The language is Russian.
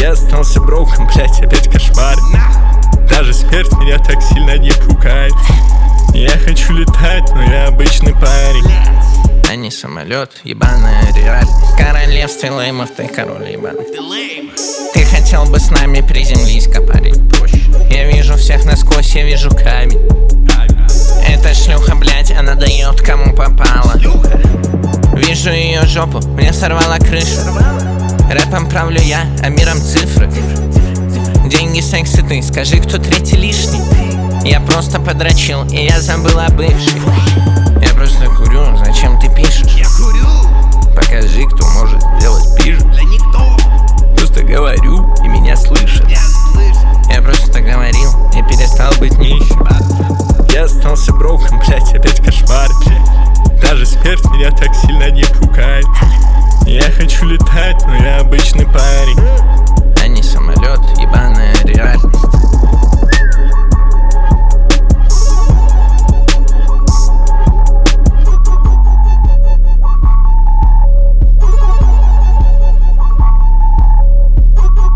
Я остался броком, блять, опять кошмар. Даже смерть меня так сильно не пугает. Я хочу летать, но я обычный парень. А не самолет, ебаная реаль. Королевстве леймов, ты король ебаный. Ты хотел бы с нами приземлись-ка, парень. Я вижу всех насквозь, я вижу камень. Эта шлюха, блять, она дает кому попало. Вижу ее жопу, мне сорвала крышу. Рэпом правлю я, а миром цифры. Деньги, секс и ты, скажи, кто третий лишний. Я просто подрочил, и я забыл о бывшей. Я просто курю, зачем ты пишешь? Я курю. Покажи, кто может сделать пиже. Да никто. Просто говорю, и меня слышат. Я слышу. Я просто говорил, и перестал быть нищим. Я остался броком, блять, опять кошмар. Даже смерть меня так сильно не пугает. Я хочу летать, но я обычный парень.